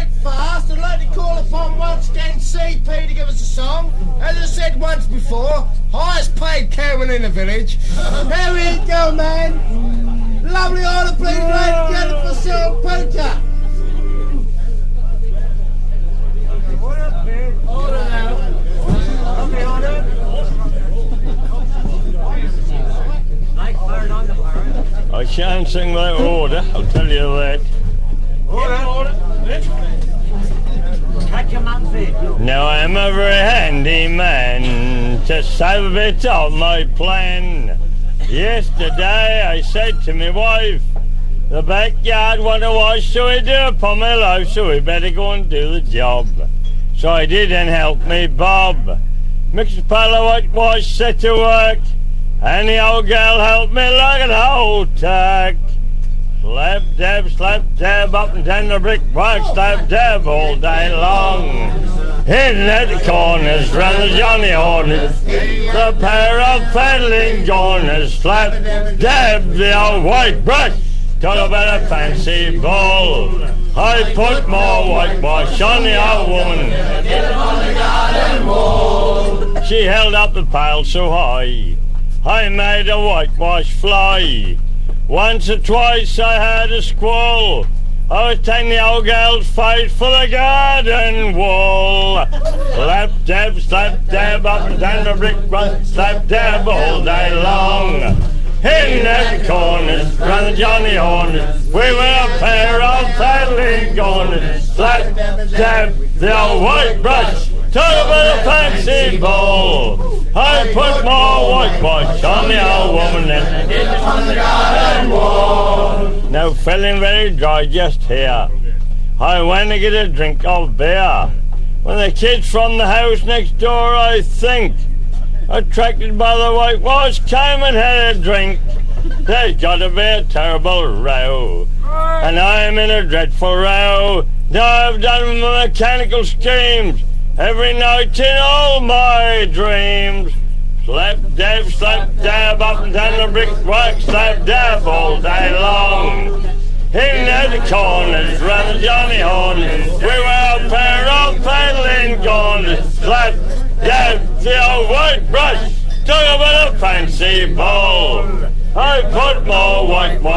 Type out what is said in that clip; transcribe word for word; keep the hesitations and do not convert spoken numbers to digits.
break fast. I'd like to call upon once again C P to give us a song. As I said once before, highest paid cowman in the village. There we go, man. Lovely order, please, ladies and gentlemen, for Cyril Poker. Order now. Lovely order. I shan't sing my order, I'll tell you that. Order. Catch him up, please. Now I'm a very handy man to save a bit of my plan. Yesterday I said to my wife, the backyard want to wash, so we do upon my life, so we better go and do the job. So I did and helped me Bob. Mixed a pile of whitewash, set to work, and the old gal helped me like an old tack. Slap dab, slap dab, up and down the brickwork, slap dab all day long. Hidden at the corners, ran the Johnny Hornets, the pair of peddling corners, slap dab the old white brush, talk about a fancy ball. I put more whitewash on the old woman, she held up the pail so high, I made a whitewash fly. Once or twice I had a squall, I was taking the old gal's face for the garden wall. Slap dab, slap dab, up and down the brick run, slap dab all day long. In at the corners, ran the Johnny Hornets, we were a pair of paddling corners. Slap dab, the old white brush, talk about a fancy ball. I put more whitewash on the old woman than I did on the garden wall. Now feeling very dry just here, I went to get a drink of beer. When the kids from the house next door, I think, attracted by the whitewash, came and had a drink. There's got to be a terrible row, and I'm in a dreadful row. Now I've done my mechanical schemes every night in all my dreams. Slap dab, slap dab, up and down the brickwork, slap dab all day long. In at the corners, ran the Johnny Hornets, we were a pair of paddling corners. Slap dab, the old white brush, talk about a fancy ball. I put more whitewash